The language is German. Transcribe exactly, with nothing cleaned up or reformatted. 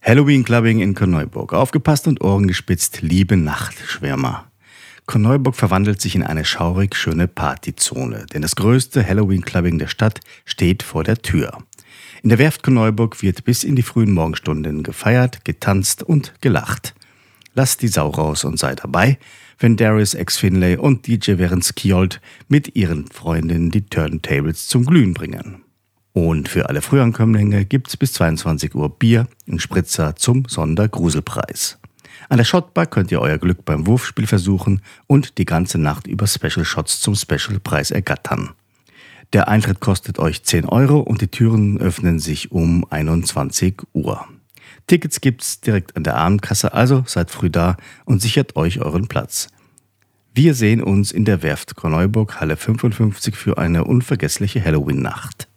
Halloween Clubbing in Korneuburg. Aufgepasst und Ohren gespitzt, liebe Nachtschwärmer. Korneuburg verwandelt sich in eine schaurig schöne Partyzone, denn das größte Halloween Clubbing der Stadt steht vor der Tür. In der Werft Korneuburg wird bis in die frühen Morgenstunden gefeiert, getanzt und gelacht. Lasst die Sau raus und seid dabei, wenn Darius X. Finlay und D J Varen Skjold mit ihren Freundinnen die Turntables zum Glühen bringen. Und für alle Frühankömmlinge gibt's bis zweiundzwanzig Uhr Bier und Spritzer zum Sondergruselpreis. An der Shotbar könnt ihr euer Glück beim Wurfspiel versuchen und die ganze Nacht über Special Shots zum Specialpreis ergattern. Der Eintritt kostet euch zehn Euro und die Türen öffnen sich um einundzwanzig Uhr. Tickets gibt's direkt an der Abendkasse, also seid früh da und sichert euch euren Platz. Wir sehen uns in der Werft Korneuburg, Halle fünfundfünfzig für eine unvergessliche Halloween-Nacht.